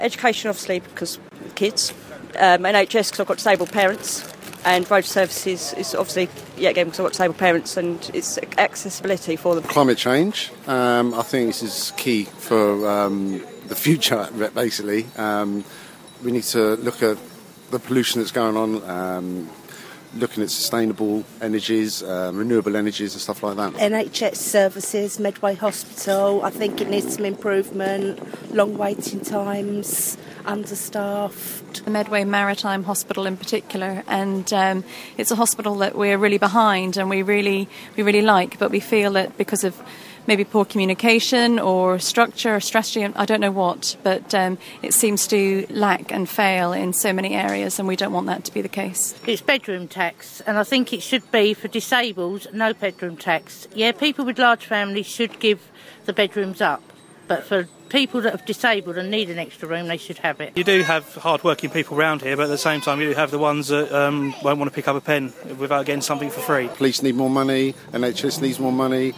Education, obviously, because kids. NHS, because I've got disabled parents. And road services is obviously, again, because I've got disabled parents, and it's accessibility for them. Climate change, I think this is key for the future, basically. We need to look at the pollution that's going on, looking at sustainable energies, renewable energies and stuff like that. NHS services, Medway Hospital, I think it needs some improvement, long waiting times, understaffed. The Medway Maritime Hospital in particular, and it's a hospital that we're really behind and we really like, but we feel that because of maybe poor communication or structure or strategy, I don't know what, but it seems to lack and fail in so many areas, and we don't want that to be the case. It's bedroom tax, and I think it should be for disabled, no bedroom tax. Yeah, people with large families should give the bedrooms up, but for people that are disabled and need an extra room, they should have it. You do have hard-working people around here, but at the same time you do have the ones that won't want to pick up a pen without getting something for free. Police need more money, NHS needs more money,